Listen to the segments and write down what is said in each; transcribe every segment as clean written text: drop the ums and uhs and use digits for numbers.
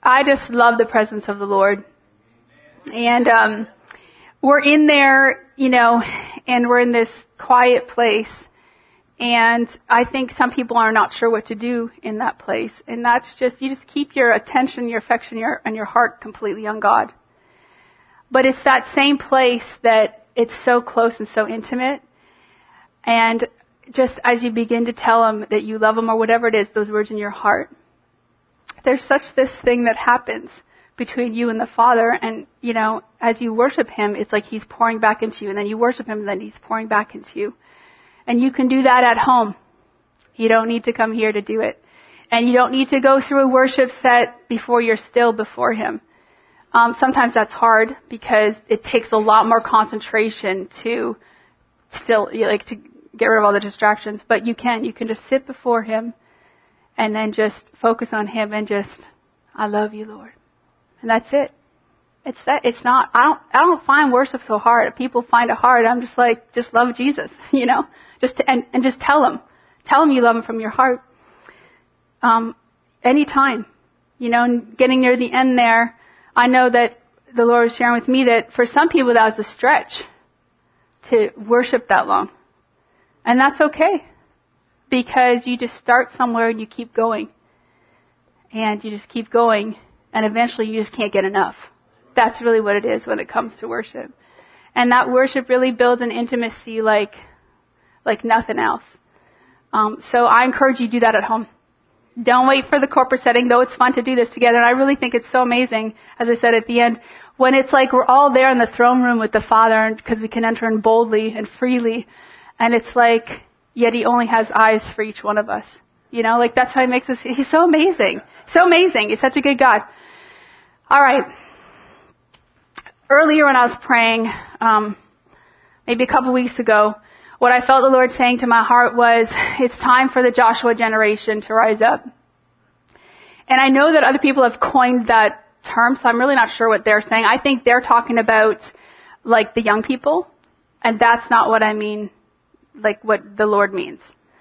I just love the presence of the Lord. And we're in there, and we're in this quiet place. And I think some people are not sure what to do in that place. And that's just, you just keep your attention, your affection, and your heart completely on God. But it's that same place that it's so close and so intimate. And just as you begin to tell Him that you love Him or whatever it is, those words in your heart, there's such this thing that happens between you and the Father. And, as you worship Him, it's like He's pouring back into you. And then you worship Him, and then He's pouring back into you. And you can do that at home. You don't need to come here to do it. And you don't need to go through a worship set before you're still before Him. Sometimes that's hard because it takes a lot more concentration to to get rid of all the distractions. But you can just sit before Him and then just focus on Him and just, I love you, Lord. And that's it. It's not, I don't find worship so hard. People find it hard. I'm just like, just love Jesus, and just tell Him you love Him from your heart. Anytime, and getting near the end there, I know that the Lord was sharing with me that for some people that was a stretch to worship that long. And that's okay. Because you just start somewhere and you keep going. And you just keep going. And eventually you just can't get enough. That's really what it is when it comes to worship. And that worship really builds an intimacy like nothing else. So I encourage you to do that at home. Don't wait for the corporate setting, though it's fun to do this together. And I really think it's so amazing, as I said at the end, when it's like we're all there in the throne room with the Father because we can enter in boldly and freely. And it's like, yet He only has eyes for each one of us. That's how He makes us. He's so amazing. So amazing. He's such a good God. All right. Earlier when I was praying, maybe a couple weeks ago, what I felt the Lord saying to my heart was, it's time for the Joshua generation to rise up. And I know that other people have coined that term, so I'm really not sure what they're saying. I think they're talking about, the young people, and that's not what I mean, what the Lord means.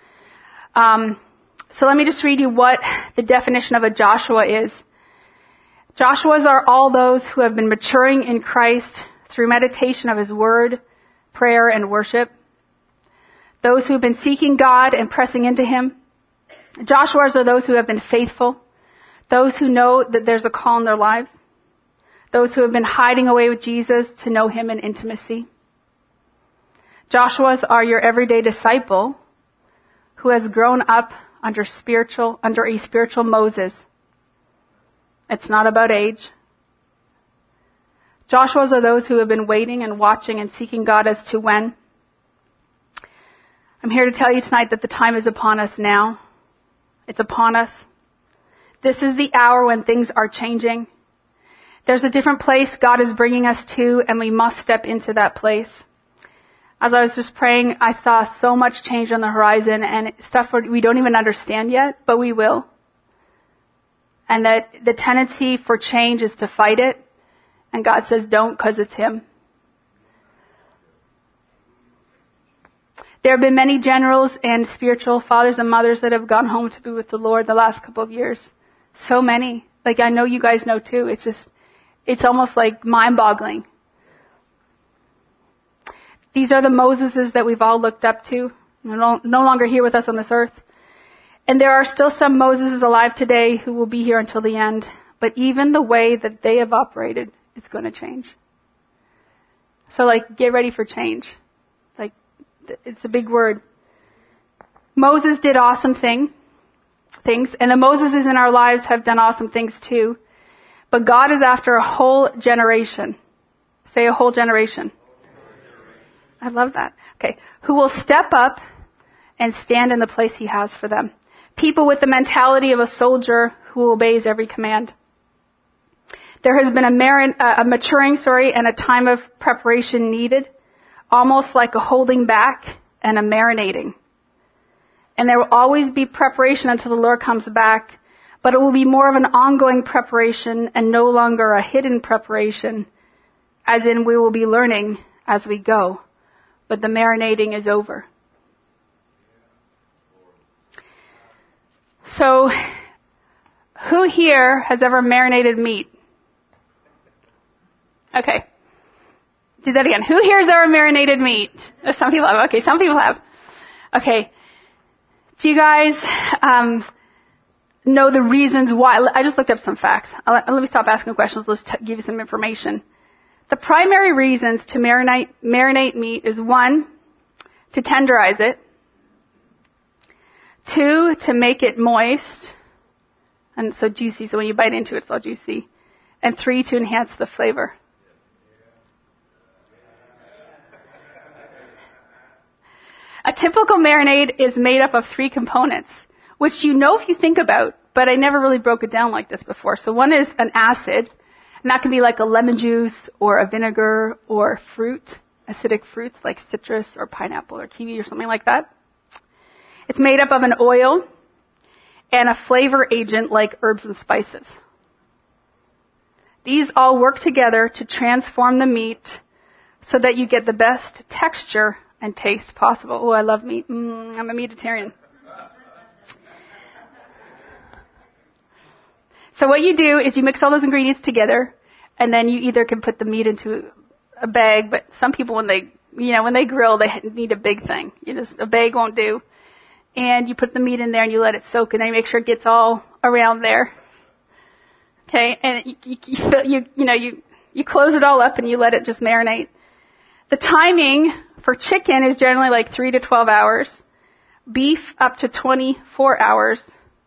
So let me just read you what the definition of a Joshua is. Joshuas are all those who have been maturing in Christ through meditation of His Word, prayer, and worship. Those who have been seeking God and pressing into Him. Joshuas are those who have been faithful. Those who know that there's a call in their lives. Those who have been hiding away with Jesus to know Him in intimacy. Joshuas are your everyday disciple who has grown up under a spiritual Moses. It's not about age. Joshuas are those who have been waiting and watching and seeking God as to when. I'm here to tell you tonight that the time is upon us now. It's upon us. This is the hour when things are changing. There's a different place God is bringing us to, and we must step into that place. As I was just praying, I saw so much change on the horizon and stuff we don't even understand yet, but we will. And that the tendency for change is to fight it. And God says don't, because it's Him. There have been many generals and spiritual fathers and mothers that have gone home to be with the Lord the last couple of years. So many. I know you guys know too. It's almost mind-boggling. These are the Moseses that we've all looked up to. They're no longer here with us on this earth. And there are still some Moseses alive today who will be here until the end. But even the way that they have operated is going to change. So get ready for change. It's a big word. Moses did awesome things. And the Moseses in our lives have done awesome things too. But God is after a whole generation. Say a whole generation. I love that. Okay. Who will step up and stand in the place He has for them. People with the mentality of a soldier who obeys every command. There has been a maturing, and a time of preparation needed, almost like a holding back and a marinating. And there will always be preparation until the Lord comes back, but it will be more of an ongoing preparation and no longer a hidden preparation, as in we will be learning as we go. But the marinating is over. So, Who here has ever marinated meat? Okay. Do that again. Who here has ever marinated meat? Some people have. Okay, some people have. Okay. Do you guys know the reasons why? I just looked up some facts. Let me stop asking questions. Let's give you some information. The primary reasons to marinate meat is 1, to tenderize it. 2, to make it moist. And so juicy, so when you bite into it, it's all juicy. And 3, to enhance the flavor. A typical marinade is made up of 3 components, which you know if you think about, but I never really broke it down like this before. So one is an acid, and that can be like a lemon juice or a vinegar or fruit, acidic fruits like citrus or pineapple or kiwi or something like that. It's made up of an oil and a flavor agent like herbs and spices. These all work together to transform the meat so that you get the best texture and taste possible. Oh, I love meat. I'm a meatitarian. So what you do is you mix all those ingredients together, and then you either can put the meat into a bag, but some people when they grill, they need a big thing. A bag won't do. And you put the meat in there and you let it soak, and then you make sure it gets all around there. Okay, and you close it all up and you let it just marinate. The timing for chicken is generally like 3 to 12 hours. Beef up to 24 hours.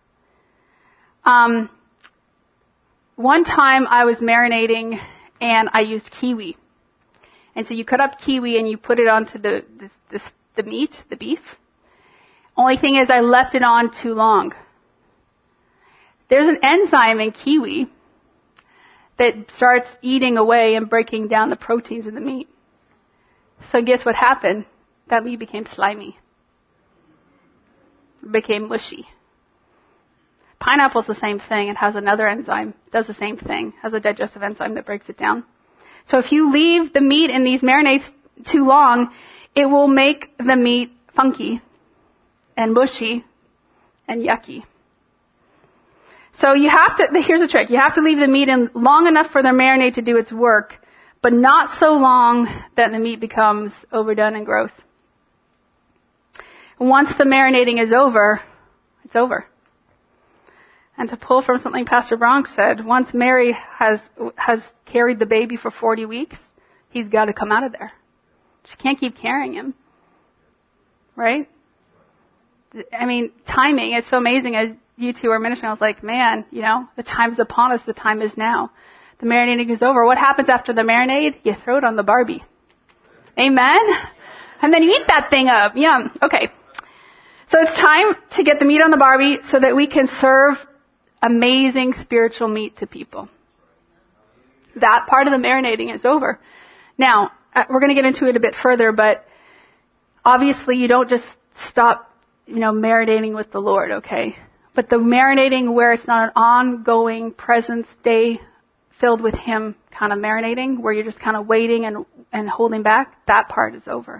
One time I was marinating and I used kiwi. And so you cut up kiwi and you put it onto the meat, the beef. Only thing is I left it on too long. There's an enzyme in kiwi that starts eating away and breaking down the proteins in the meat. So guess what happened? That meat became slimy. It became mushy. Pineapple's the same thing. It has another enzyme, does the same thing, has a digestive enzyme that breaks it down. So if you leave the meat in these marinades too long, it will make the meat funky and mushy and yucky. So here's a trick. You have to leave the meat in long enough for the marinade to do its work, but not so long that the meat becomes overdone and gross. Once the marinating is over, it's over. And to pull from something Pastor Bronx said, once Mary has carried the baby for 40 weeks, he's got to come out of there. She can't keep carrying him. Right? I mean, timing, it's so amazing. As you two are ministering, I was like, man, the time is upon us. The time is now. The marinating is over. What happens after the marinade? You throw it on the Barbie. Amen? And then you eat that thing up. Yum. Okay. So it's time to get the meat on the Barbie so that we can serve amazing spiritual meat to people. That part of the marinating is over. Now, we're going to get into it a bit further, but obviously you don't just stop, marinating with the Lord, okay? But the marinating where it's not an ongoing presence day filled with Him kind of marinating, where you're just kind of waiting and holding back, that part is over.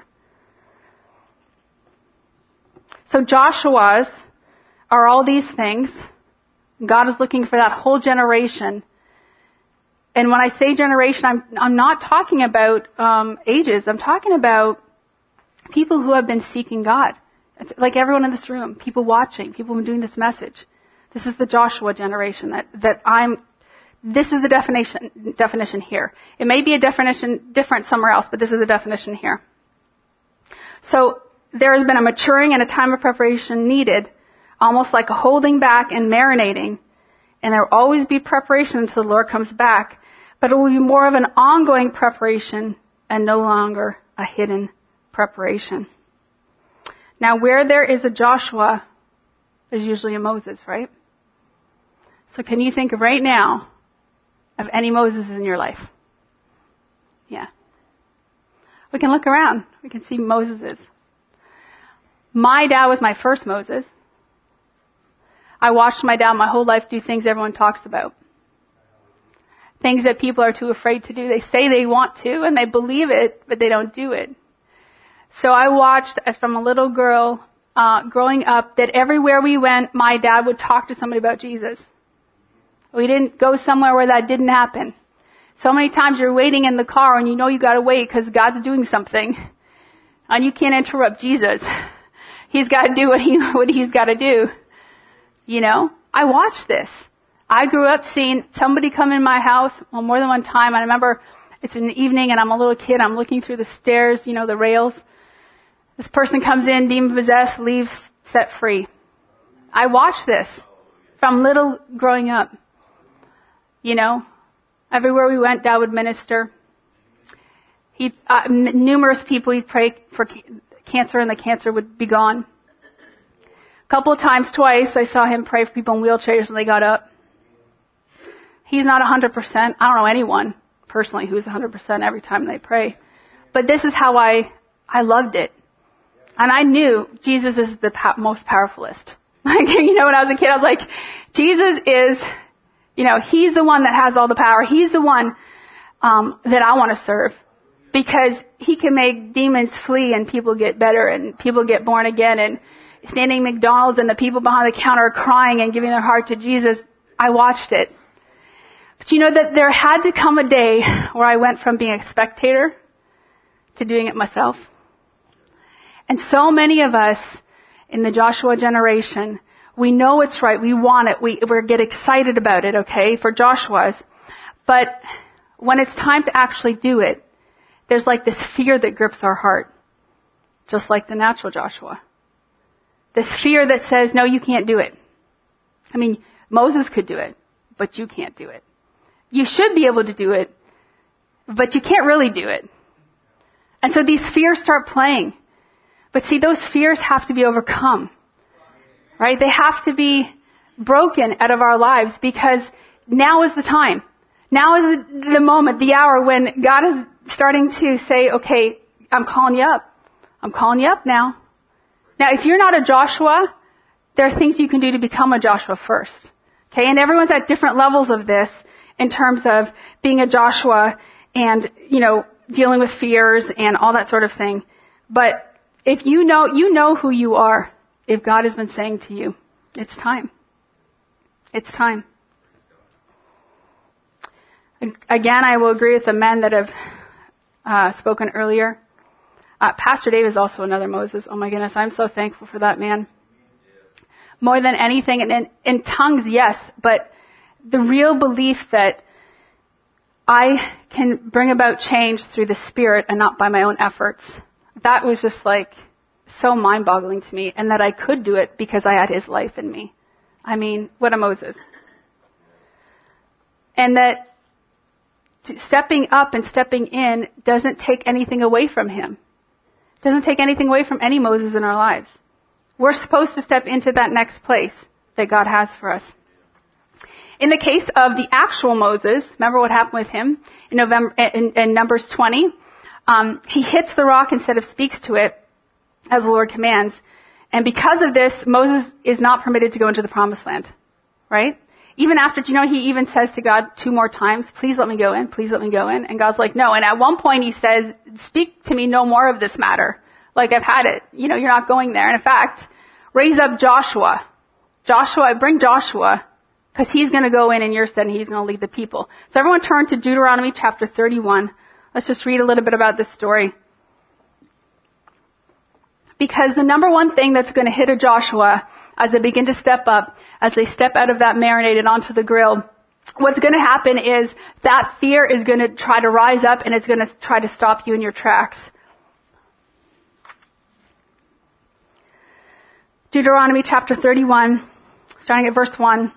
So Joshua's are all these things. God is looking for that whole generation. And when I say generation, I'm not talking about ages. I'm talking about people who have been seeking God. It's like everyone in this room, people watching, people who are doing this message. This is the Joshua generation this is the definition here. It may be a definition different somewhere else, but this is the definition here. So there has been a maturing and a time of preparation needed, almost like a holding back and marinating. And there will always be preparation until the Lord comes back, but it will be more of an ongoing preparation and no longer a hidden preparation. Now, where there is a Joshua, there's usually a Moses, right? So can you think of right now of any Moses in your life? Yeah. We can look around. We can see Moseses. My dad was my first Moses. I watched my dad my whole life do things everyone talks about. Things that people are too afraid to do. They say they want to and they believe it, but they don't do it. So I watched as from a little girl growing up that everywhere we went, my dad would talk to somebody about Jesus. We didn't go somewhere where that didn't happen. So many times you're waiting in the car and you know you gotta wait because God's doing something. And you can't interrupt Jesus. He's gotta do what he's gotta do. You know? I watched this. I grew up seeing somebody come in my house, well, more than one time. I remember it's in the evening and I'm a little kid. I'm looking through the stairs, you know, the rails. This person comes in, demon possessed, leaves, set free. I watched this from little growing up. You know? Everywhere we went, Dad would minister. Numerous people he'd pray for cancer and the cancer would be gone. A couple of times, twice, I saw him pray for people in wheelchairs and they got up. He's not 100%. I don't know anyone personally who's 100% every time they pray. But this is how I loved it. And I knew Jesus is the most powerfulest. Like, you know, when I was a kid, I was like, Jesus is, you know, he's the one that has all the power. He's the one that I want to serve because he can make demons flee and people get better and people get born again and standing at McDonald's and the people behind the counter are crying and giving their heart to Jesus. I watched it. But you know that there had to come a day where I went from being a spectator to doing it myself. And so many of us in the Joshua generation, we know it's right. We want it. We get excited about it, okay, for Joshua's. But when it's time to actually do it, there's like this fear that grips our heart. Just like the natural Joshua. This fear that says, no, you can't do it. I mean, Moses could do it, but you can't do it. You should be able to do it, but you can't really do it. And so these fears start playing. But see, those fears have to be overcome. Right? They have to be broken out of our lives because now is the time. Now is the moment, the hour when God is starting to say, okay, I'm calling you up. I'm calling you up now. Now, if you're not a Joshua, there are things you can do to become a Joshua first. Okay? And everyone's at different levels of this in terms of being a Joshua and, you know, dealing with fears and all that sort of thing. But if you know who you are. If God has been saying to you, it's time. It's time. Again, I will agree with the men that have spoken earlier. Pastor Dave is also another Moses. Oh my goodness, I'm so thankful for that man. More than anything, and in tongues, yes, but the real belief that I can bring about change through the Spirit and not by my own efforts. That was just like so mind-boggling to me, and that I could do it because I had his life in me. I mean, what a Moses. And that stepping up and stepping in doesn't take anything away from him. Doesn't take anything away from any Moses in our lives. We're supposed to step into that next place that God has for us. In the case of the actual Moses, remember what happened with him in Numbers 20? He hits the rock instead of speaks to it, as the Lord commands. And because of this, Moses is not permitted to go into the promised land. Right? Even after, do you know, he even says to God 2 more times, please let me go in, please let me go in. And God's like, no. And at one point he says, speak to me no more of this matter. Like, I've had it. You know, you're not going there. And in fact, raise up Joshua. Bring Joshua, because he's going to go in your stead and he's going to lead the people. So everyone turn to Deuteronomy chapter 31. Let's just read a little bit about this story. Because the number one thing that's going to hit a Joshua as they begin to step up, as they step out of that marinade and onto the grill, what's going to happen is that fear is going to try to rise up and it's going to try to stop you in your tracks. Deuteronomy chapter 31, starting at verse 1.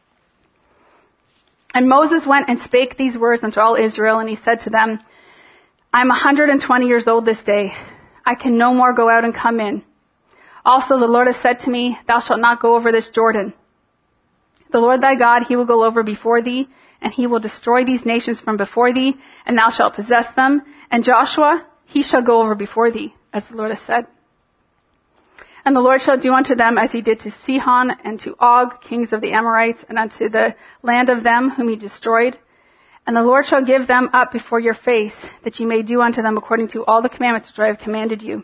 And Moses went and spake these words unto all Israel, and he said to them, I am 120 years old this day. I can no more go out and come in. Also the Lord has said to me, thou shalt not go over this Jordan. The Lord thy God, he will go over before thee, and he will destroy these nations from before thee, and thou shalt possess them. And Joshua, he shall go over before thee, as the Lord has said. And the Lord shall do unto them as he did to Sihon and to Og, kings of the Amorites, and unto the land of them whom he destroyed. And the Lord shall give them up before your face, that ye may do unto them according to all the commandments which I have commanded you.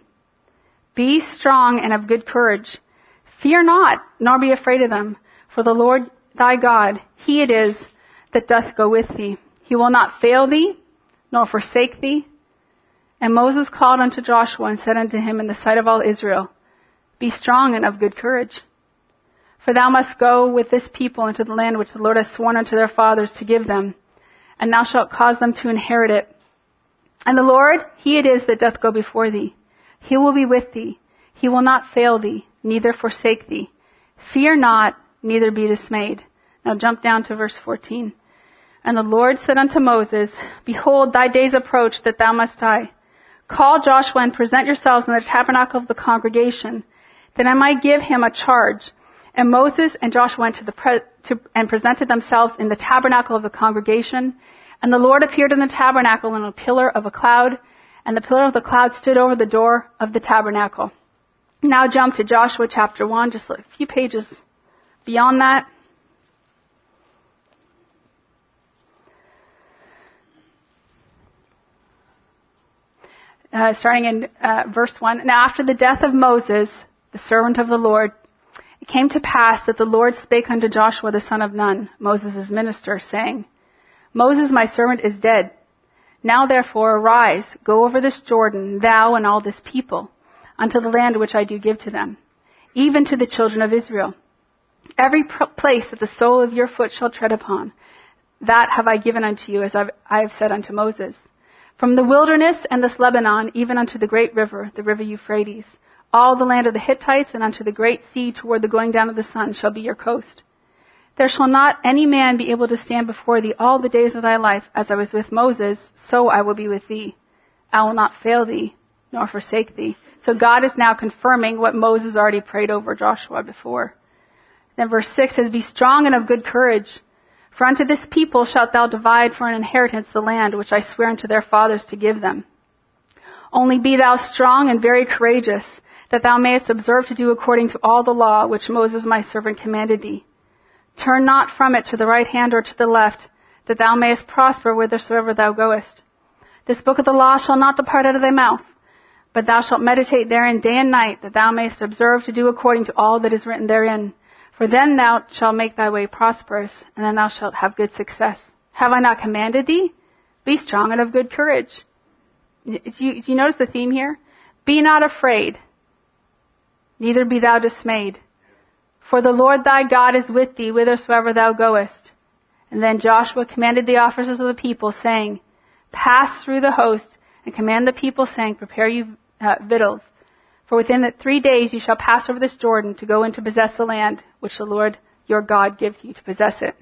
Be strong and of good courage. Fear not, nor be afraid of them. For the Lord thy God, he it is that doth go with thee. He will not fail thee, nor forsake thee. And Moses called unto Joshua and said unto him in the sight of all Israel, Be strong and of good courage. For thou must go with this people into the land which the Lord hath sworn unto their fathers to give them, and thou shalt cause them to inherit it. And the Lord, he it is that doth go before thee. He will be with thee. He will not fail thee, neither forsake thee. Fear not, neither be dismayed. Now jump down to verse 14. And the Lord said unto Moses, Behold, thy days approach that thou must die. Call Joshua and present yourselves in the tabernacle of the congregation, that I might give him a charge. And Moses and Joshua went and presented themselves in the tabernacle of the congregation. And the Lord appeared in the tabernacle in a pillar of a cloud, and the pillar of the cloud stood over the door of the tabernacle. Now jump to Joshua chapter 1, just a few pages beyond that. Starting in verse 1. Now after the death of Moses, the servant of the Lord, it came to pass that the Lord spake unto Joshua the son of Nun, Moses' minister, saying, Moses my servant is dead. Now therefore arise, go over this Jordan, thou and all this people, unto the land which I do give to them, even to the children of Israel. Every place that the sole of your foot shall tread upon, that have I given unto you, as I have said unto Moses. From the wilderness and this Lebanon, even unto the great river, the river Euphrates, all the land of the Hittites, and unto the great sea toward the going down of the sun shall be your coast. There shall not any man be able to stand before thee all the days of thy life. As I was with Moses, so I will be with thee. I will not fail thee, nor forsake thee. So God is now confirming what Moses already prayed over Joshua before. Then verse 6 says, Be strong and of good courage. For unto this people shalt thou divide for an inheritance the land which I swear unto their fathers to give them. Only be thou strong and very courageous, that thou mayest observe to do according to all the law which Moses my servant commanded thee. Turn not from it to the right hand or to the left, that thou mayest prosper whithersoever thou goest. This book of the law shall not depart out of thy mouth, but thou shalt meditate therein day and night, that thou mayest observe to do according to all that is written therein. For then thou shalt make thy way prosperous, and then thou shalt have good success. Have I not commanded thee? Be strong and of good courage. Do you notice the theme here? Be not afraid, neither be thou dismayed. For the Lord thy God is with thee whithersoever thou goest. And then Joshua commanded the officers of the people, saying, Pass through the host, and command the people, saying, Prepare you victuals. For within the 3 days you shall pass over this Jordan to go in to possess the land which the Lord your God giveth you to possess it.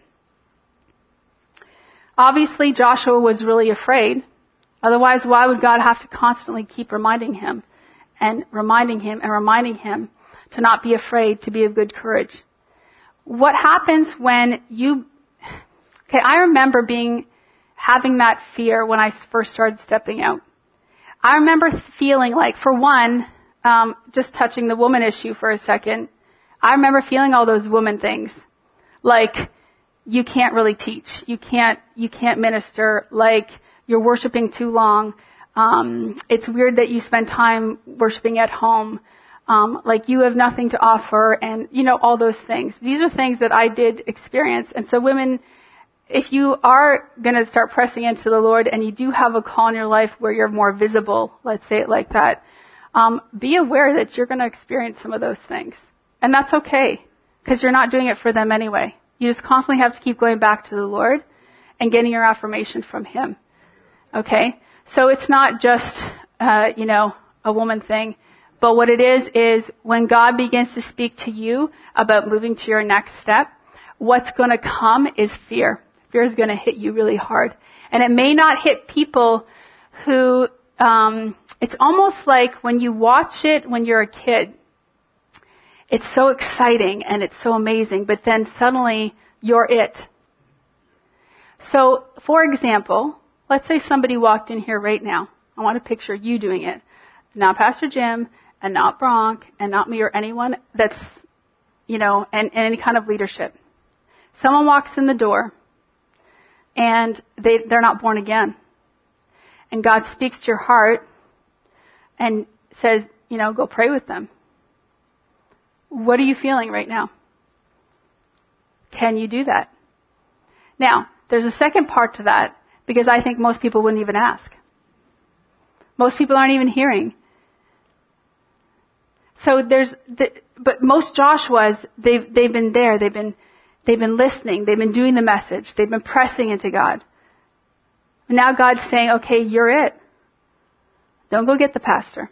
Obviously, Joshua was really afraid. Otherwise, why would God have to constantly keep reminding him and reminding him and reminding him to not be afraid, to be of good courage? What happens when I remember having that fear when I first started stepping out. I remember feeling like, for one, just touching the woman issue for a second, I remember feeling all those woman things. Like, you can't really teach. You can't minister. Like, you're worshiping too long. It's weird that you spend time worshiping at home. Like, you have nothing to offer, and, all those things. These are things that I did experience. And so women, if you are going to start pressing into the Lord and you do have a call in your life where you're more visible, let's say it like that, be aware that you're going to experience some of those things. And that's okay, because you're not doing it for them anyway. You just constantly have to keep going back to the Lord and getting your affirmation from Him. Okay? So it's not just, a woman thing. But what it is when God begins to speak to you about moving to your next step, what's going to come is fear. Fear is going to hit you really hard. And it may not hit people who, it's almost like when you watch it when you're a kid, it's so exciting and it's so amazing, but then suddenly you're it. So, for example, let's say somebody walked in here right now. I want to picture you doing it. Not Pastor Jim, and not Bronk, and not me or anyone that's, and any kind of leadership. Someone walks in the door, and they're not born again. And God speaks to your heart and says, go pray with them. What are you feeling right now? Can you do that? Now, there's a second part to that, because I think most people wouldn't even ask. Most people aren't even hearing. So but most Joshuas, they've been there, they've been listening, they've been doing the message, they've been pressing into God. And now God's saying, okay, you're it. Don't go get the pastor.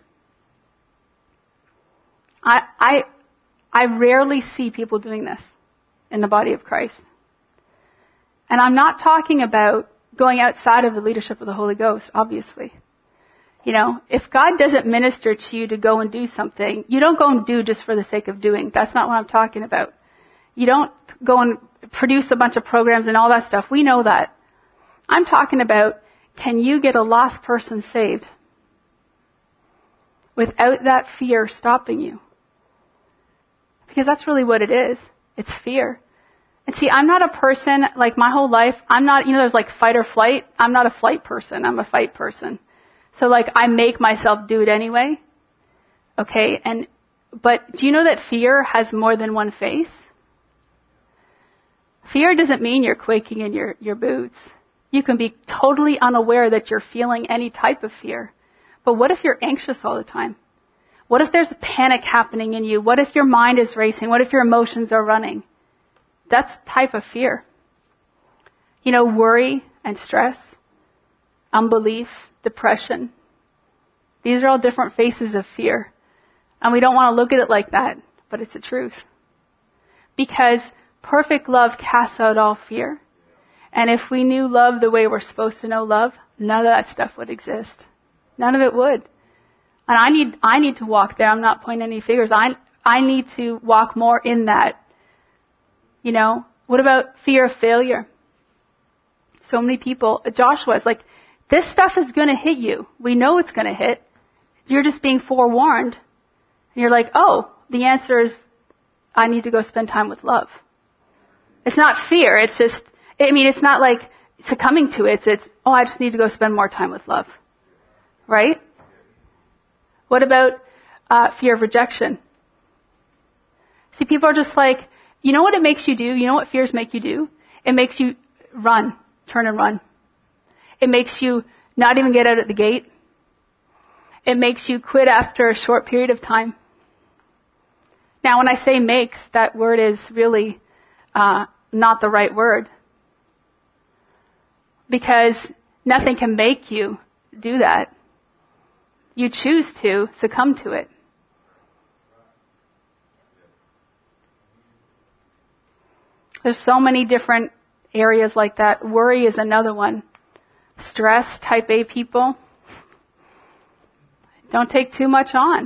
I rarely see people doing this in the body of Christ. And I'm not talking about going outside of the leadership of the Holy Ghost, obviously. You know, if God doesn't minister to you to go and do something, you don't go and do just for the sake of doing. That's not what I'm talking about. You don't go and produce a bunch of programs and all that stuff. We know that. I'm talking about, can you get a lost person saved without that fear stopping you? Because that's really what it is. It's fear. And see, I'm not a person, like my whole life, I'm not, there's like fight or flight. I'm not a flight person. I'm a fight person. So like I make myself do it anyway. Okay, but do you know that fear has more than one face? Fear doesn't mean you're quaking in your boots. You can be totally unaware that you're feeling any type of fear. But what if you're anxious all the time? What if there's a panic happening in you? What if your mind is racing? What if your emotions are running? That's type of fear. Worry and stress, unbelief, depression. These are all different faces of fear. And we don't want to look at it like that, but it's the truth. Because perfect love casts out all fear. And if we knew love the way we're supposed to know love, none of that stuff would exist. None of it would. And I need to walk there. I'm not pointing any fingers. I need to walk more in that. What about fear of failure? So many people, Joshua's like, this stuff is going to hit you. We know it's going to hit. You're just being forewarned. And you're like, oh, the answer is, I need to go spend time with love. It's not fear. It's just, it's not like succumbing to it. It's, I just need to go spend more time with love. Right? What about fear of rejection? See, people are just like, you know what it makes you do? You know what fears make you do? It makes you run, turn and run. It makes you not even get out at the gate. It makes you quit after a short period of time. Now, when I say makes, that word is really not the right word. Because nothing can make you do that. You choose to succumb to it. There's so many different areas like that. Worry is another one. Stress, type A people. Don't take too much on.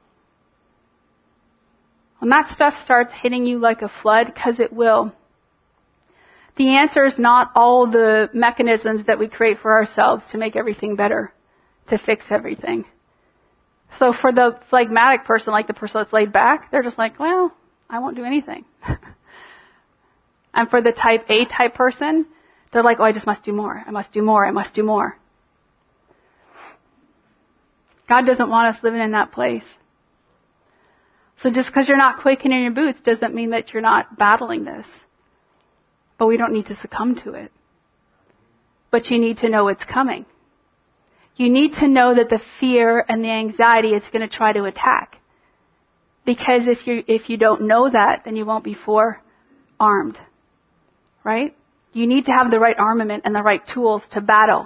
When that stuff starts hitting you like a flood, because it will, the answer is not all the mechanisms that we create for ourselves to make everything better, to fix everything. So for the phlegmatic person, like the person that's laid back, they're just like, well, I won't do anything. And for the type A type person, they're like, I just must do more. I must do more. I must do more. God doesn't want us living in that place. So just because you're not quaking in your boots doesn't mean that you're not battling this. But we don't need to succumb to it. But you need to know it's coming. You need to know that the fear and the anxiety is going to try to attack. Because if you don't know that, then you won't be forearmed. Right? You need to have the right armament and the right tools to battle.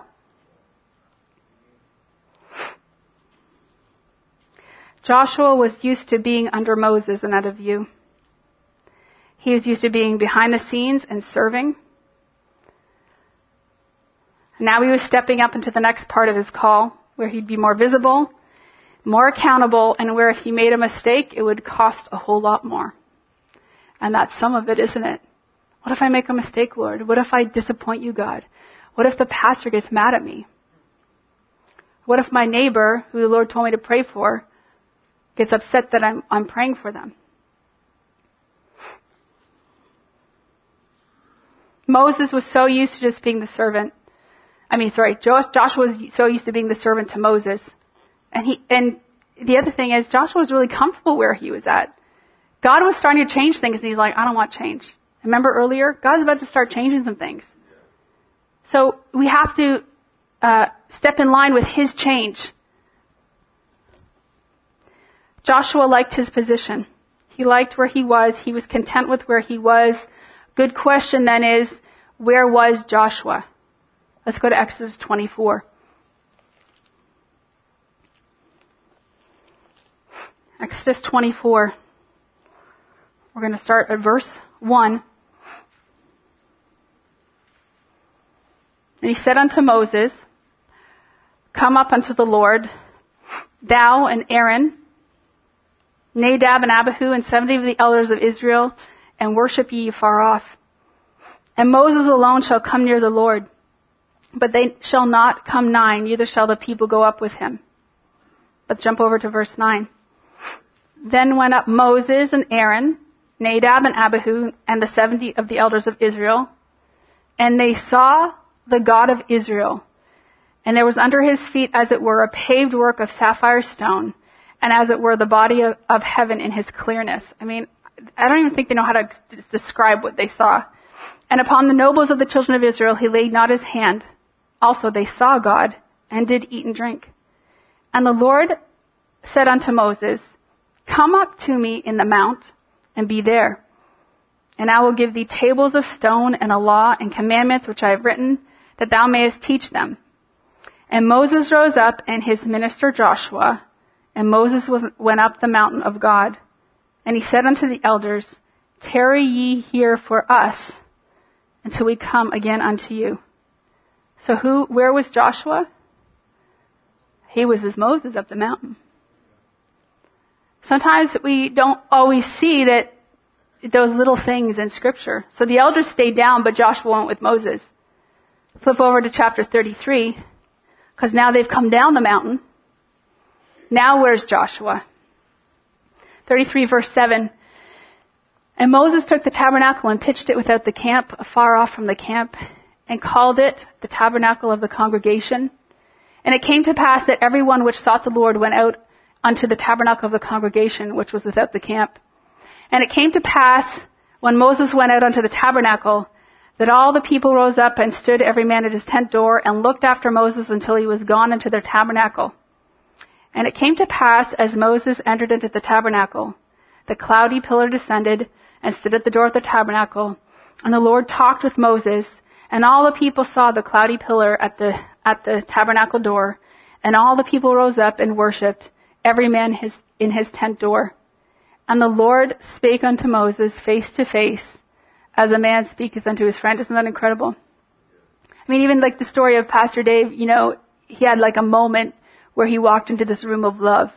Joshua was used to being under Moses and out of view. He was used to being behind the scenes and serving. Now he was stepping up into the next part of his call, where he'd be more visible, more accountable, and where if he made a mistake, it would cost a whole lot more. And that's some of it, isn't it? What if I make a mistake, Lord? What if I disappoint you, God? What if the pastor gets mad at me? What if my neighbor, who the Lord told me to pray for, gets upset that I'm praying for them? Moses was so used to just being the servant. Joshua was so used to being the servant to Moses. And the other thing is, Joshua was really comfortable where he was at. God was starting to change things, and he's like, I don't want change. Remember earlier? God's about to start changing some things. So we have to step in line with His change. Joshua liked his position. He liked where he was. He was content with where he was. Good question then is, where was Joshua? Let's go to Exodus 24. Exodus 24. We're going to start at verse 1. And he said unto Moses, Come up unto the Lord, thou and Aaron, Nadab and Abihu, and 70 of the elders of Israel, and worship ye far off. And Moses alone shall come near the Lord, but they shall not come nigh, neither shall the people go up with him. Let's jump over to verse 9. Then went up Moses and Aaron, Nadab and Abihu, and the 70 of the elders of Israel, and they saw the God of Israel. And there was under his feet, as it were, a paved work of sapphire stone, and as it were, the body of heaven in his clearness. I mean, I don't even think they know how to describe what they saw. And upon the nobles of the children of Israel he laid not his hand. Also they saw God, and did eat and drink. And the Lord said unto Moses, Come up to me in the mount, and be there. And I will give thee tables of stone, and a law, and commandments which I have written, that thou mayest teach them. And Moses rose up, and his minister Joshua, and Moses went up the mountain of God. And he said unto the elders, Tarry ye here for us, until we come again unto you. So where was Joshua? He was with Moses up the mountain. Sometimes we don't always see that those little things in Scripture. So the elders stayed down, but Joshua went with Moses. Flip over to chapter 33, because now they've come down the mountain. Now where's Joshua? 33 verse 7. And Moses took the tabernacle and pitched it without the camp, afar off from the camp, and called it the tabernacle of the congregation. And it came to pass that everyone which sought the Lord went out unto the tabernacle of the congregation, which was without the camp. And it came to pass, when Moses went out unto the tabernacle, that all the people rose up and stood every man at his tent door, and looked after Moses until he was gone into their tabernacle. And it came to pass, as Moses entered into the tabernacle, the cloudy pillar descended and stood at the door of the tabernacle. And the Lord talked with Moses, and all the people saw the cloudy pillar at the tabernacle door. And all the people rose up and worshipped, every man in his tent door. And the Lord spake unto Moses face to face, as a man speaketh unto his friend. Isn't that incredible? I mean, even like the story of Pastor Dave, he had like a moment where he walked into this room of love.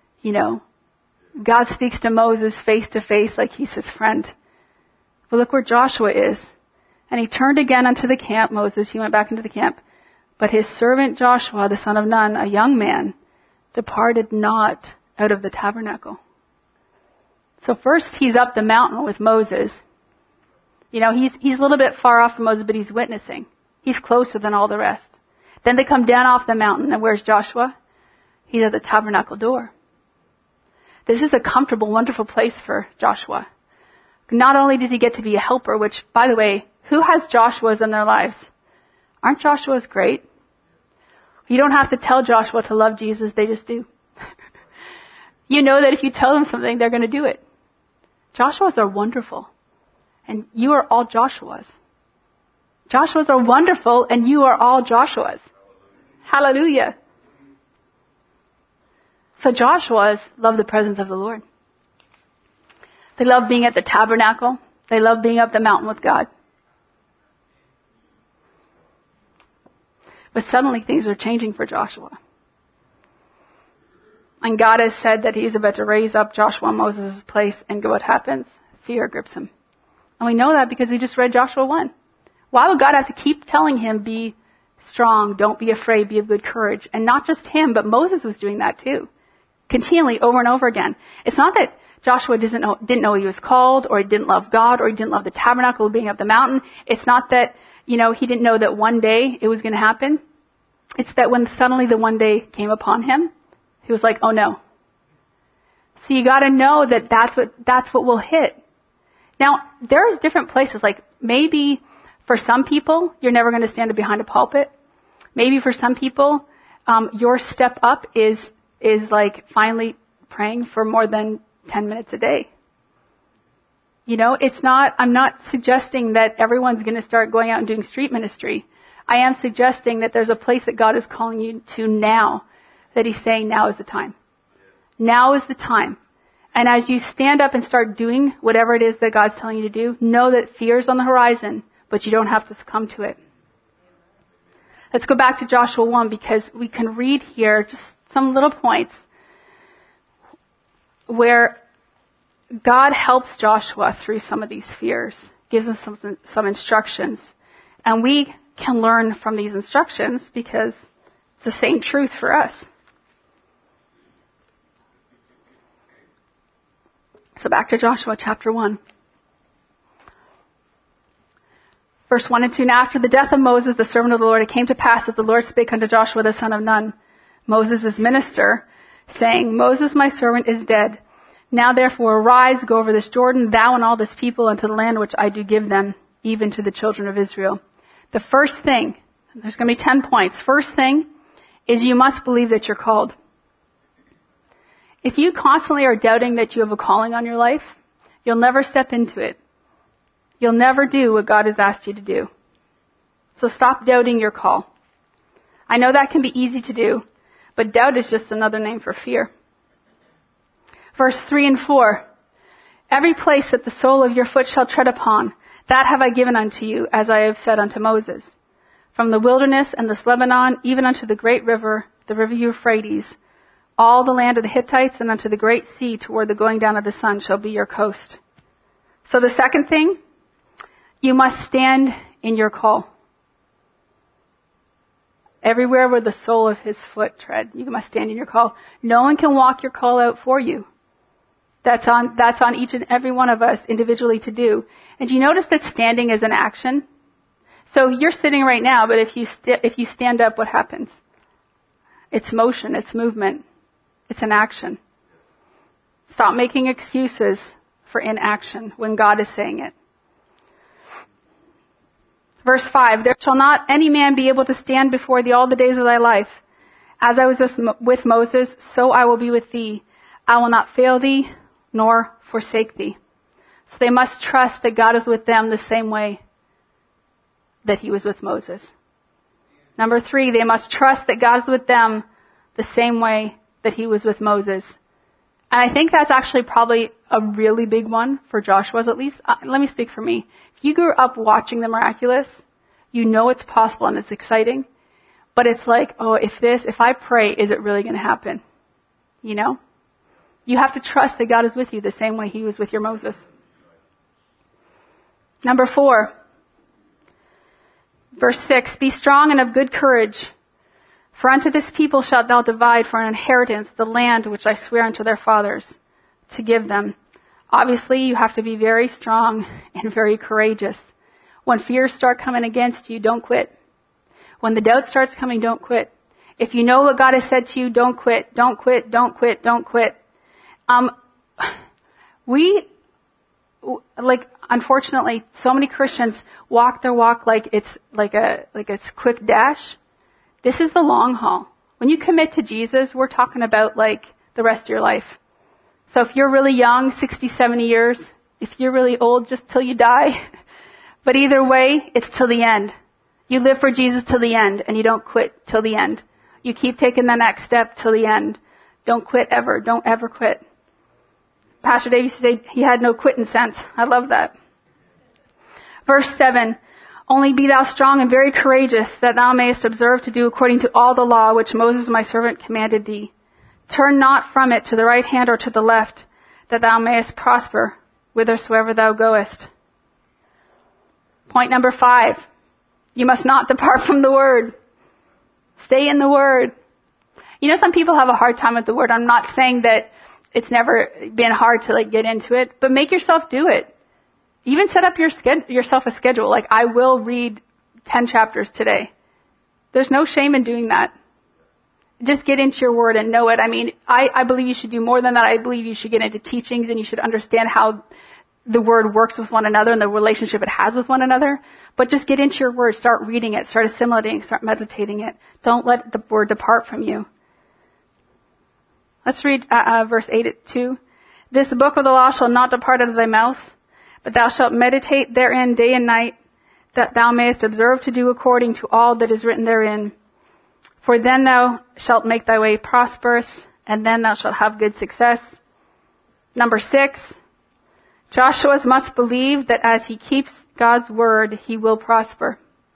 God speaks to Moses face to face like he's his friend. But look where Joshua is. And he turned again unto the camp, Moses, he went back into the camp. But his servant Joshua, the son of Nun, a young man, departed not out of the tabernacle. So first he's up the mountain with Moses. He's a little bit far off from Moses, but he's witnessing. He's closer than all the rest. Then they come down off the mountain, and where's Joshua? He's at the tabernacle door. This is a comfortable, wonderful place for Joshua. Not only does he get to be a helper, which, by the way, who has Joshuas in their lives? Aren't Joshuas great? You don't have to tell Joshua to love Jesus, they just do. You know that if you tell them something, they're going to do it. Joshuas are wonderful. And you are all Joshuas. Joshuas are wonderful, and you are all Joshuas. Hallelujah. So Joshuas love the presence of the Lord. They love being at the tabernacle. They love being up the mountain with God. But suddenly things are changing for Joshua. And God has said that he's about to raise up Joshua in Moses' place, and what happens? Fear grips him. And we know that because we just read Joshua 1. Why would God have to keep telling him, be strong, don't be afraid, be of good courage? And not just him, but Moses was doing that too. Continually, over and over again. It's not that Joshua didn't know he was called, or he didn't love God, or he didn't love the tabernacle being up the mountain. It's not that, he didn't know that one day it was going to happen. It's that when suddenly the one day came upon him, he was like, oh no. So you gotta know that that's what will hit. Now, there's different places, like maybe for some people, you're never going to stand behind a pulpit. Maybe for some people, your step up is like finally praying for more than 10 minutes a day. You know, I'm not suggesting that everyone's going to start going out and doing street ministry. I am suggesting that there's a place that God is calling you to now, that He's saying now is the time. Now is the time. And as you stand up and start doing whatever it is that God's telling you to do, know that fear's on the horizon, but you don't have to succumb to it. Let's go back to Joshua 1 because we can read here just some little points where God helps Joshua through some of these fears, gives him some instructions. And we can learn from these instructions because it's the same truth for us. So back to Joshua chapter 1. Verse 1 and 2, Now after the death of Moses, the servant of the Lord, it came to pass that the Lord spake unto Joshua the son of Nun, Moses' minister, saying, Moses my servant is dead. Now therefore arise, go over this Jordan, thou and all this people, unto the land which I do give them, even to the children of Israel. The first thing, there's going to be 10 points. First thing is you must believe that you're called. If you constantly are doubting that you have a calling on your life, you'll never step into it. You'll never do what God has asked you to do. So stop doubting your call. I know that can be easy to do, but doubt is just another name for fear. Verse 3 and 4, Every place that the sole of your foot shall tread upon, that have I given unto you, as I have said unto Moses. From the wilderness and this Lebanon, even unto the great river, the river Euphrates, all the land of the Hittites, and unto the great sea toward the going down of the sun shall be your coast. So the second thing, you must stand in your call. Everywhere where the sole of his foot tread, you must stand in your call. No one can walk your call out for you. That's on each and every one of us individually to do. And do you notice that standing is an action? So you're sitting right now, but if you stand up, what happens? It's motion, it's movement, it's an action. Stop making excuses for inaction when God is saying it. Verse 5, There shall not any man be able to stand before thee all the days of thy life. As I was with Moses, so I will be with thee. I will not fail thee, nor forsake thee. So they must trust that God is with them the same way that He was with Moses. Number 3, they must trust that God is with them the same way that He was with Moses. And I think that's actually probably a really big one for Joshua's, at least. Let me speak for me. If you grew up watching the miraculous, you know it's possible and it's exciting. But it's like, oh, if I pray, is it really going to happen? You know? You have to trust that God is with you the same way He was with your Moses. Number 4, verse 6, Be strong and of good courage. For unto this people shalt thou divide for an inheritance the land which I swear unto their fathers to give them. Obviously, you have to be very strong and very courageous. When fears start coming against you, don't quit. When the doubt starts coming, don't quit. If you know what God has said to you, don't quit, don't quit, don't quit, don't quit. Unfortunately, so many Christians walk their walk like it's a quick dash. This is the long haul. When you commit to Jesus, we're talking about like the rest of your life. So if you're really young, 60, 70 years, if you're really old, just till you die. But either way, it's till the end. You live for Jesus till the end, and you don't quit till the end. You keep taking the next step till the end. Don't quit ever. Don't ever quit. Pastor Dave used to say he had no quitting sense. I love that. Verse 7, Only be thou strong and very courageous, that thou mayest observe to do according to all the law which Moses my servant commanded thee. Turn not from it to the right hand or to the left, that thou mayest prosper whithersoever thou goest. Point number 5, you must not depart from the Word. Stay in the Word. You know, some people have a hard time with the Word. I'm not saying that it's never been hard to get into it, but make yourself do it. Even set up yourself a schedule. Like, I will read 10 chapters today. There's no shame in doing that. Just get into your Word and know it. I mean, I believe you should do more than that. I believe you should get into teachings and you should understand how the word works with one another and the relationship it has with one another. But just get into your word, start reading it, start assimilating, start meditating it. Don't let the word depart from you. Let's read verse 8-2. This book of the law shall not depart out of thy mouth, but thou shalt meditate therein day and night, that thou mayest observe to do according to all that is written therein. For then thou shalt make thy way prosperous, and then thou shalt have good success. Number 6, Joshua must believe that as he keeps God's word, he will prosper.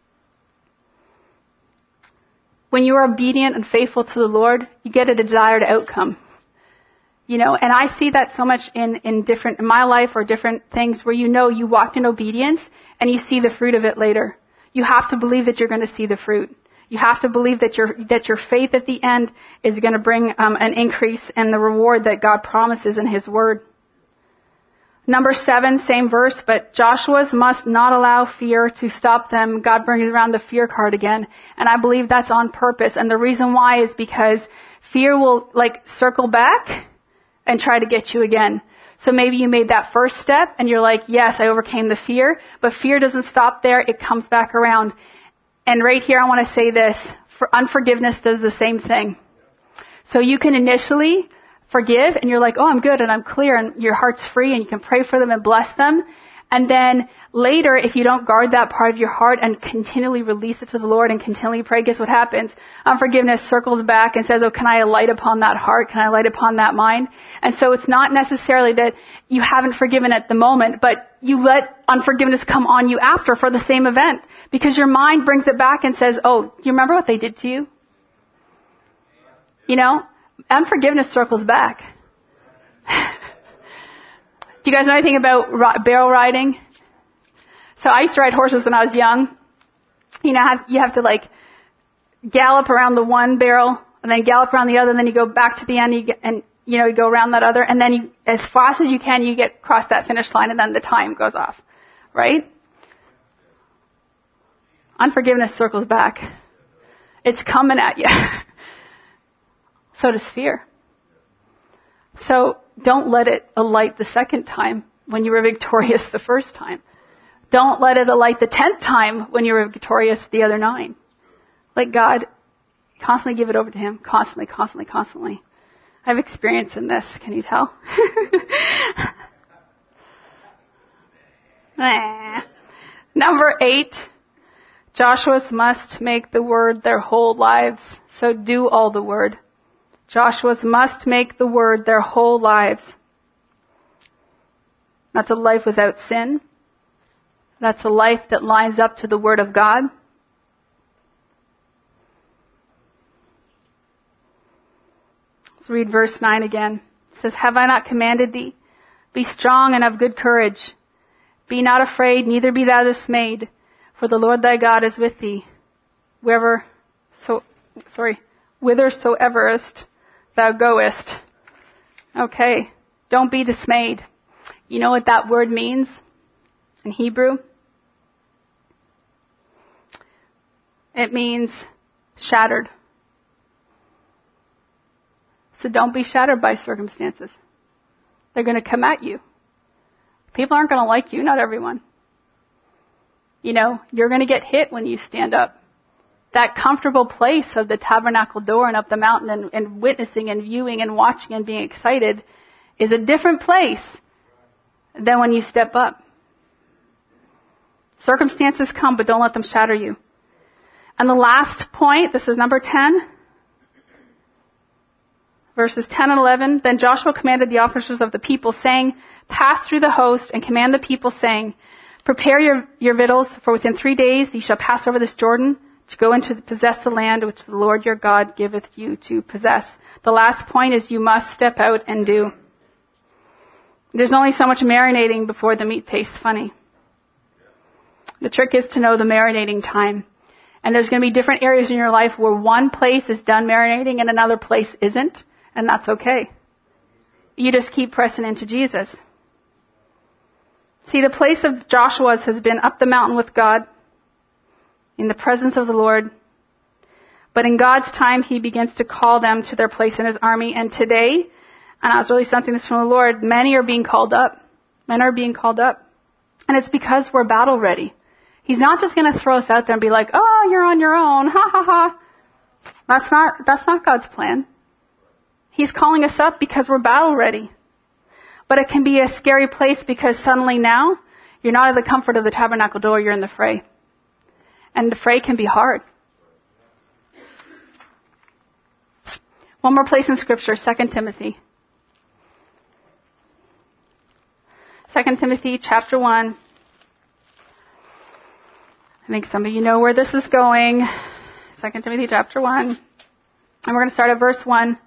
When you are obedient and faithful to the Lord, you get a desired outcome. You know, and I see that so much in my life or different things where you walked in obedience and you see the fruit of it later. You have to believe that you're going to see the fruit. You have to believe that your faith at the end is going to bring an increase in the reward that God promises in His Word. Number 7, same verse, but Joshua's must not allow fear to stop them. God brings around the fear card again, and I believe that's on purpose. And the reason why is because fear will circle back and try to get you again. So maybe you made that first step and you're like, yes, I overcame the fear, but fear doesn't stop there. It comes back around. And right here, I want to say this. Unforgiveness does the same thing. So you can initially forgive and you're like, oh, I'm good and I'm clear and your heart's free and you can pray for them and bless them. And then later, if you don't guard that part of your heart and continually release it to the Lord and continually pray, guess what happens? Unforgiveness circles back and says, oh, can I alight upon that heart? Can I alight upon that mind? And so it's not necessarily that you haven't forgiven at the moment, but you let unforgiveness come on you after for the same event because your mind brings it back and says, oh, you remember what they did to you? You know, unforgiveness circles back. Do you guys know anything about barrel riding? So I used to ride horses when I was young. You know, you have to gallop around the one barrel and then gallop around the other and then you go back to the end you go around that other and then as fast as you can, you get across that finish line and then the time goes off. Right? Unforgiveness circles back. It's coming at you. So does fear. So don't let it alight the second time when you were victorious the first time. Don't let it alight the 10th time when you were victorious the other 9. Let God constantly give it over to Him. Constantly, constantly, constantly. I have experience in this. Can you tell? Number 8. Joshua's must make the word their whole lives. So do all the word. Joshua's must make the word their whole lives. That's a life without sin. That's a life that lines up to the word of God. Let's read verse 9 again. It says, have I not commanded thee? Be strong and of good courage. Be not afraid, neither be thou dismayed, for the Lord thy God is with thee. Whithersoeverest thou goest. Okay. Don't be dismayed. You know what that word means in Hebrew? It means shattered. So don't be shattered by circumstances. They're going to come at you. People aren't going to like you, not everyone. You know, you're going to get hit when you stand up. That comfortable place of the tabernacle door and up the mountain and witnessing and viewing and watching and being excited is a different place than when you step up. Circumstances come, but don't let them shatter you. And the last point, this is number 10, verses 10 and 11. Then Joshua commanded the officers of the people, saying, pass through the host and command the people, saying, prepare your victuals, for within 3 days ye shall pass over this Jordan to go into possess the land which the Lord your God giveth you to possess. The last point is you must step out and do. There's only so much marinating before the meat tastes funny. The trick is to know the marinating time. And there's going to be different areas in your life where one place is done marinating and another place isn't, and that's okay. You just keep pressing into Jesus. See, the place of Joshua's has been up the mountain with God, in the presence of the Lord. But in God's time, He begins to call them to their place in His army. And today, and I was really sensing this from the Lord, many are being called up. Men are being called up. And it's because we're battle ready. He's not just going to throw us out there and be like, oh, you're on your own. Ha ha ha. That's not God's plan. He's calling us up because we're battle ready. But it can be a scary place because suddenly now you're not at the comfort of the tabernacle door, you're in the fray. And the fray can be hard. One more place in Scripture, 2 Timothy. 2 Timothy chapter 1. I think some of you know where this is going. 2 Timothy chapter 1. And we're going to start at verse 1.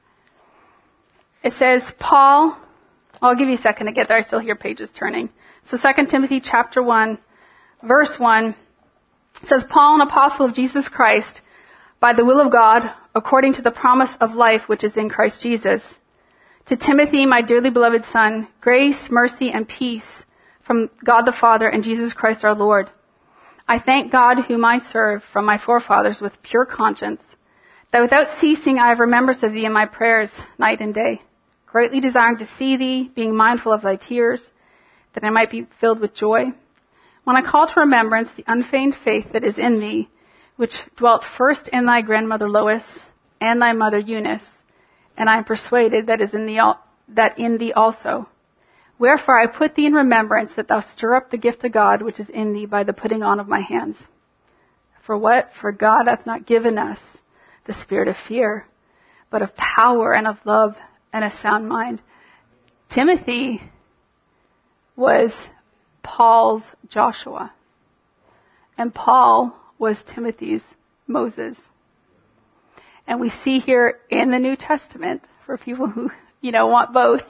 It says, Paul, I'll give you a second to get there. I still hear pages turning. So 2 Timothy chapter 1, verse 1. It says, Paul, an apostle of Jesus Christ, by the will of God, according to the promise of life which is in Christ Jesus. To Timothy, my dearly beloved son, grace, mercy, and peace from God the Father and Jesus Christ our Lord. I thank God whom I serve from my forefathers with pure conscience, that without ceasing I have remembrance of thee in my prayers night and day, greatly desiring to see thee, being mindful of thy tears, that I might be filled with joy. When I call to remembrance the unfeigned faith that is in thee, which dwelt first in thy grandmother Lois and thy mother Eunice, and I am persuaded that in thee also. Wherefore I put thee in remembrance that thou stir up the gift of God which is in thee by the putting on of my hands. For what? For God hath not given us the spirit of fear, but of power and of love and a sound mind. Timothy was Paul's Joshua, and Paul was Timothy's Moses. And we see here in the New Testament, for people who, want both,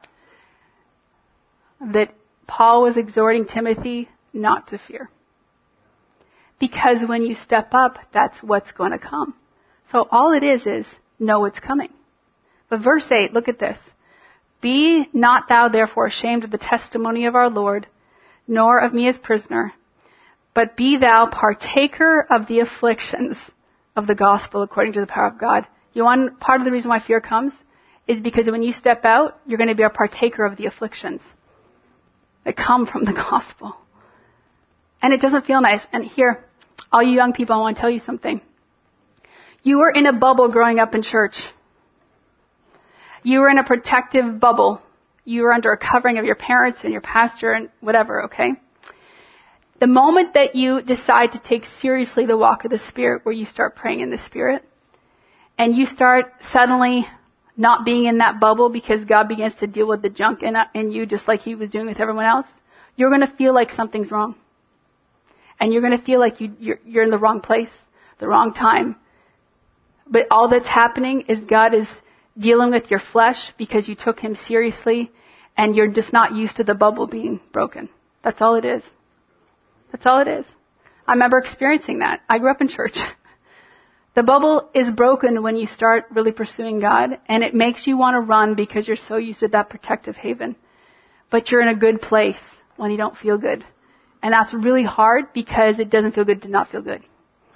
that Paul was exhorting Timothy not to fear. Because when you step up, that's what's going to come. So all it is know it's coming. But verse 8, look at this. Be not thou therefore ashamed of the testimony of our Lord, nor of me as prisoner, but be thou partaker of the afflictions of the gospel according to the power of God. Part of the reason why fear comes is because when you step out, you're going to be a partaker of the afflictions that come from the gospel. And it doesn't feel nice. And here, all you young people, I want to tell you something. You were in a bubble growing up in church. You were in a protective bubble. You were under a covering of your parents and your pastor and whatever, okay? The moment that you decide to take seriously the walk of the Spirit, where you start praying in the Spirit, and you start suddenly not being in that bubble because God begins to deal with the junk in you just like He was doing with everyone else, you're going to feel like something's wrong. And you're going to feel like you're in the wrong place, the wrong time. But all that's happening is God is dealing with your flesh because you took Him seriously and you're just not used to the bubble being broken. That's all it is. That's all it is. I remember experiencing that. I grew up in church. The bubble is broken when you start really pursuing God, and it makes you want to run because you're so used to that protective haven. But you're in a good place when you don't feel good. And that's really hard because it doesn't feel good to not feel good.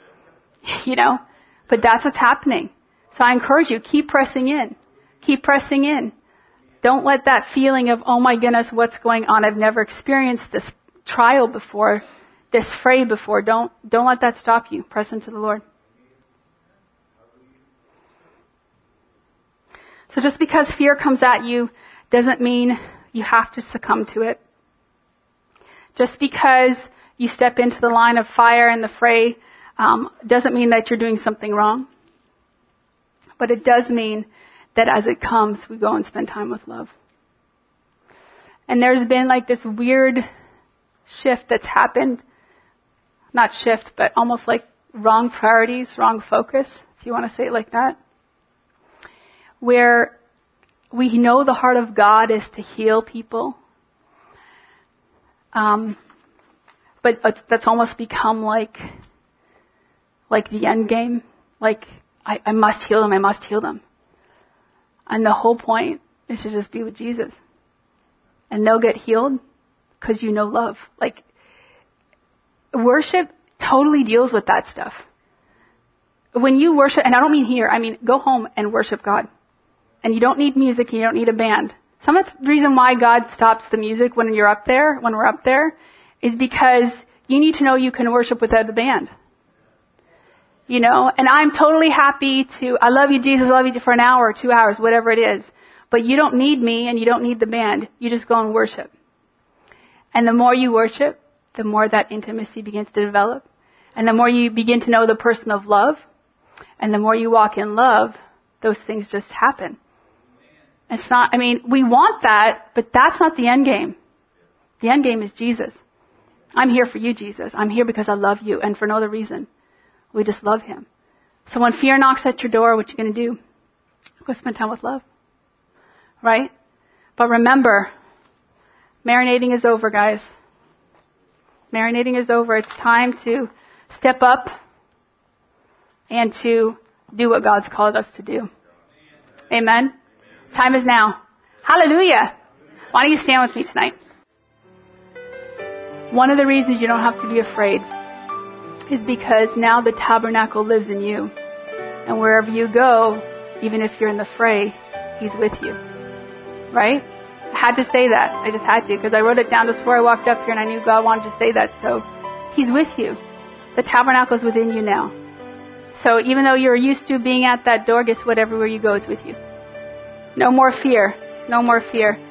But that's what's happening. So I encourage you, keep pressing in. Keep pressing in. Don't let that feeling of, oh my goodness, what's going on? I've never experienced this trial before, this fray before. Don't let that stop you. Press into the Lord. So just because fear comes at you doesn't mean you have to succumb to it. Just because you step into the line of fire and the fray doesn't mean that you're doing something wrong. But it does mean that as it comes, we go and spend time with love. And there's been like this weird shift that's happened. Not shift, but almost like wrong priorities, wrong focus, if you want to say it like that. Where we know the heart of God is to heal people. But that's almost become like the end game. Like, I must heal them, I must heal them. And the whole point is to just be with Jesus. And they'll get healed because you know love. Like, worship totally deals with that stuff. When you worship, and I don't mean here, I mean go home and worship God. And you don't need music, you don't need a band. Some of the reason why God stops the music when we're up there, is because you need to know you can worship without a band. You know, and I'm totally happy I love you, Jesus, I love you for an hour or 2 hours, whatever it is. But you don't need me and you don't need the band. You just go and worship. And the more you worship, the more that intimacy begins to develop. And the more you begin to know the person of love, and the more you walk in love, those things just happen. It's not, we want that, but that's not the end game. The end game is Jesus. I'm here for you, Jesus. I'm here because I love you and for no other reason. We just love him. So when fear knocks at your door, what you going to do? Go spend time with love. Right? But remember, marinating is over, guys. Marinating is over. It's time to step up and to do what God's called us to do. Amen? Time is now. Hallelujah. Why don't you stand with me tonight? One of the reasons you don't have to be afraid is because now the tabernacle lives in you. And wherever you go, even if you're in the fray, he's with you. Right? I had to say that. I just had to, because I wrote it down just before I walked up here and I knew God wanted to say that. So he's with you. The tabernacle is within you now. So even though you're used to being at that door, guess what? Everywhere you go, it's with you. No more fear. No more fear.